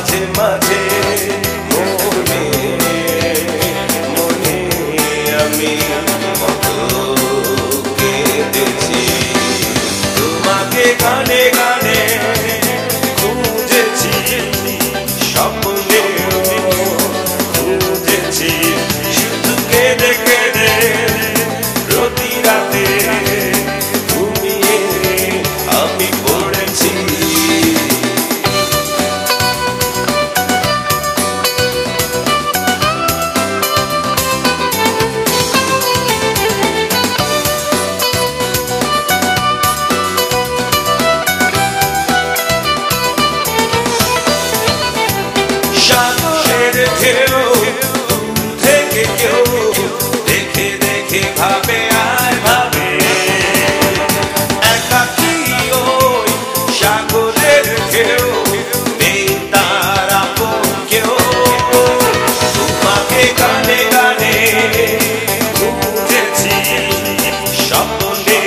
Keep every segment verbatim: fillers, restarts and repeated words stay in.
মাঝে মাঝে মনে মনে আমি কত কেঁদেছি তোমাকে গানে গানে খুঁজেছি স্বপ্নে খুঁজেছি শুধু কেঁদে কেঁদে প্রতি রাতে ঘুমিয়ে আমি পড়েছি সাগরের ঢেউ থেকে কেউ দেখে দেখে ভাবে আর ভাবে একাকী ওই সাগরের ঢেউ নেই তার আপন কেউ তোমাকে গানে গানে খুঁজেছি স্বপ্নে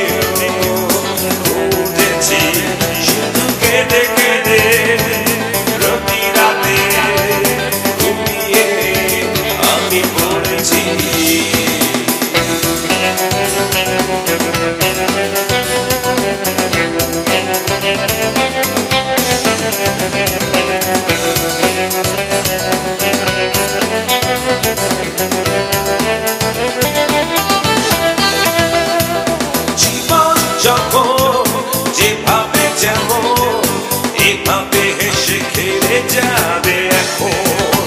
খুঁজেছি শুধু কেঁদে কেঁদে প্রতি রাতে ঘুমিয়ে আমি পড়েছি জীবন যখন যেভাবে যেমন এভাবে হেসে খেলে যাবে এখন